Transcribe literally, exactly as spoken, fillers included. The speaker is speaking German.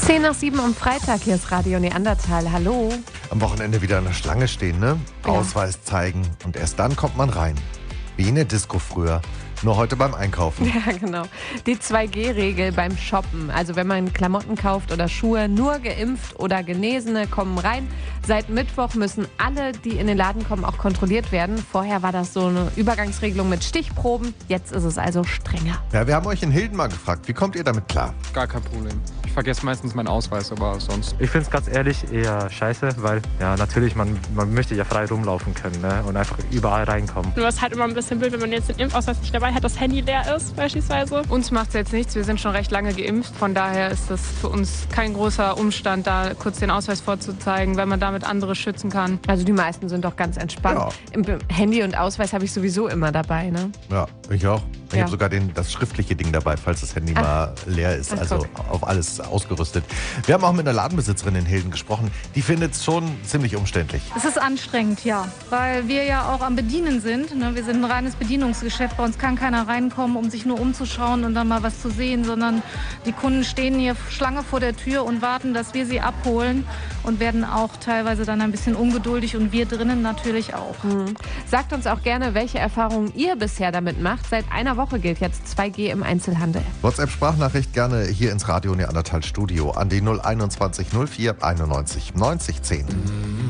Zehn nach sieben am Freitag, hier ist Radio Neandertal. Hallo. Am Wochenende wieder in der Schlange stehen, ne? Ja. Ausweis zeigen und erst dann kommt man rein. Wie in der Disco früher. Nur heute beim Einkaufen. Ja, genau. Die zwei G Regel beim Shoppen. Also wenn man Klamotten kauft oder Schuhe, nur geimpft oder Genesene kommen rein. Seit Mittwoch müssen alle, die in den Laden kommen, auch kontrolliert werden. Vorher war das so eine Übergangsregelung mit Stichproben. Jetzt ist es also strenger. Ja, wir haben euch in Hilden mal gefragt, wie kommt ihr damit klar? Gar kein Problem. Ich vergesse meistens meinen Ausweis, aber sonst. Ich finde es ganz ehrlich eher scheiße, weil ja natürlich, man, man möchte ja frei rumlaufen können, ne? Und einfach überall reinkommen. Nur ist halt immer ein bisschen blöd, wenn man jetzt den Impfausweis nicht dabei hat, das Handy leer ist beispielsweise. Uns macht es jetzt nichts, wir sind schon recht lange geimpft. Von daher ist das für uns kein großer Umstand, da kurz den Ausweis vorzuzeigen, weil man damit andere schützen kann. Also die meisten sind doch ganz entspannt. Ja. Im Handy und Ausweis habe ich sowieso immer dabei, ne? Ja, ich auch. Ich Ja. habe sogar den, das schriftliche Ding dabei, falls das Handy Ach. mal leer ist. Ach, Also guck. auf alles ausgerüstet. Wir haben auch mit einer Ladenbesitzerin in Hilden gesprochen. Die findet es schon ziemlich umständlich. Es ist anstrengend, ja, weil wir ja auch am Bedienen sind. Ne? Wir sind ein reines Bedienungsgeschäft. Bei uns kann keiner reinkommen, um sich nur umzuschauen und dann mal was zu sehen, sondern die Kunden stehen hier Schlange vor der Tür und warten, dass wir sie abholen und werden auch teilweise dann ein bisschen ungeduldig und wir drinnen natürlich auch. Mhm. Sagt uns auch gerne, welche Erfahrungen ihr bisher damit macht. Seit einer Woche gilt jetzt zwei G im Einzelhandel. WhatsApp-Sprachnachricht gerne hier ins Radio Neandertal Studio an die null einundzwanzig null vier einundneunzig neunzig zehn.